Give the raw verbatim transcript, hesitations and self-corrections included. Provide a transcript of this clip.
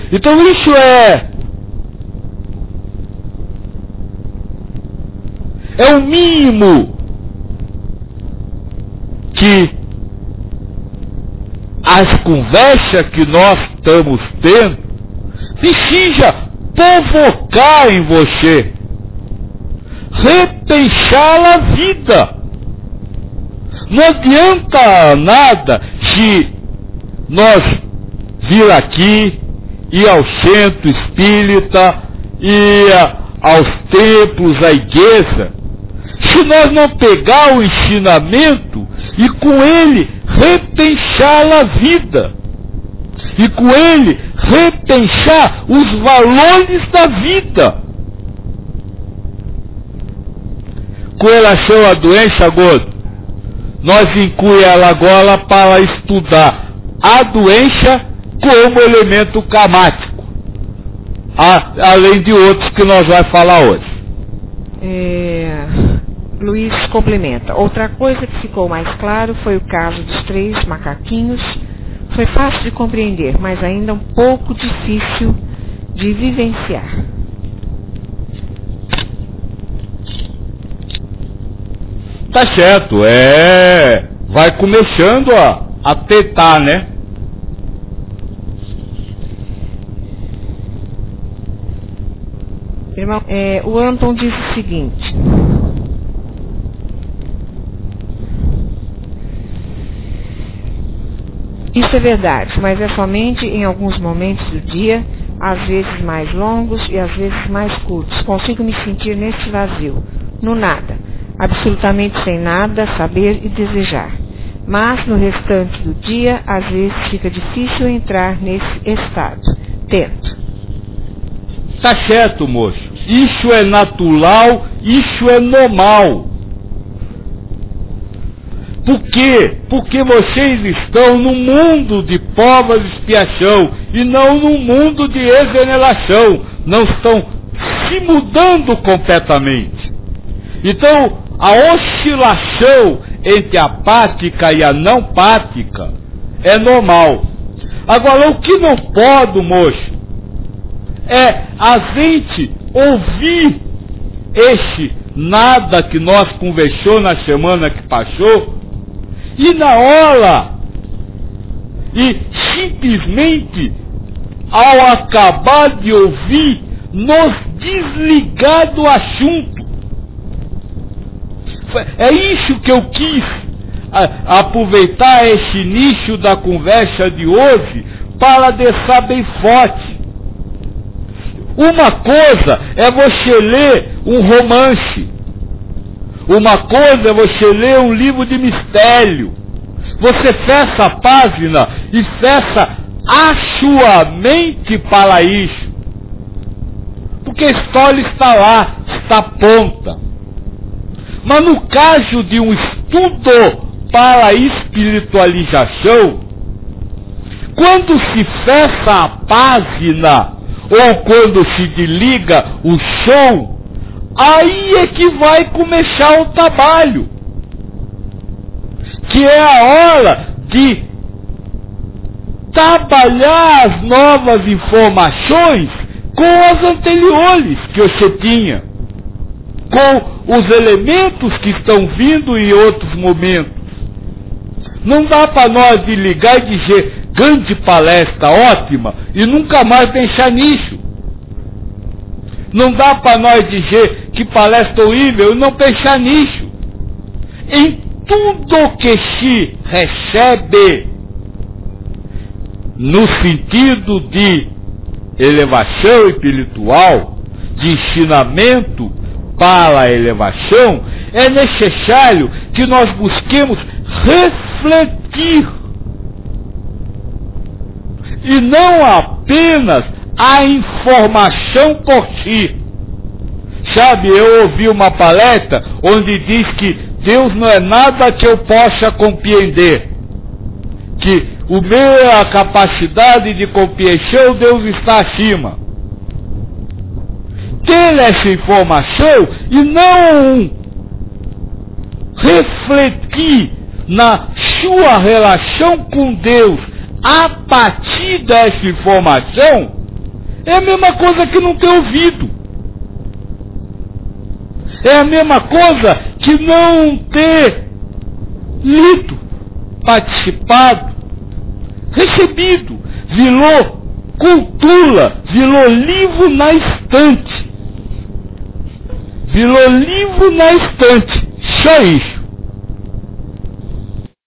Então isso é é o mínimo que as conversas que nós estamos tendo precisa provocar em você, repensar a vida. Não adianta nada se nós vir aqui, ir ao centro espírita, ir aos templos, à igreja, se nós não pegar o ensinamento e com ele repensar a vida, e com ele repensar os valores da vida. Com relação à doença, gordo, nós incluímos ela agora para estudar a doença como elemento camático, a, além de outros que nós vamos falar hoje. É, Luiz complementa. Outra coisa que ficou mais claro foi o caso dos três macaquinhos. Foi fácil de compreender, mas ainda um pouco difícil de vivenciar. Tá certo, é... vai começando a, a tentar, né? Irmão, é, o Anton diz o seguinte: isso é verdade, mas é somente em alguns momentos do dia, às vezes mais longos e às vezes mais curtos. Consigo me sentir nesse vazio, no nada, absolutamente sem nada, saber e desejar. Mas no restante do dia, às vezes fica difícil entrar nesse estado. Tento. Tá certo, moço. Isso é natural, isso é normal. Por quê? Porque vocês estão no mundo de provas e expiação e não no mundo de regeneração. Não estão se mudando completamente. Então, a oscilação entre a prática e a não prática é normal. Agora, o que não pode, moço, é a gente ouvir esse nada que nós conversamos na semana que passou, e na hora, e simplesmente, ao acabar de ouvir, nos desligar do assunto. É isso que eu quis a, aproveitar esse início da conversa de hoje para deixar bem forte. Uma coisa é você ler um romance. Uma coisa é você ler um livro de mistério. Você fecha a página e fecha a sua mente para isso. Porque a história está lá, está pronta. Mas no caso de um estudo para a espiritualização, quando se fecha a página, ou quando se desliga o som, aí é que vai começar o trabalho, que é a hora de trabalhar as novas informações com as anteriores que você tinha, com os elementos que estão vindo em outros momentos. Não dá para nós desligar e dizer grande palestra, ótima, e nunca mais pensar nisso. Não dá para nós dizer que palestra horrível e não pensar nisso. Em tudo que se recebe no sentido de elevação espiritual, de ensinamento para a elevação, é necessário que nós busquemos refletir e não apenas a informação por si. Sabe, eu ouvi uma palestra onde diz que Deus não é nada que eu possa compreender, que o meu, a capacidade de compreensão, Deus está acima. Ter essa informação e não refletir na sua relação com Deus a partir dessa informação É a mesma coisa que não ter ouvido. É a mesma coisa que não ter lido, participado, recebido, virou cultura, virou livro na estante. Virou livro na estante. Só isso.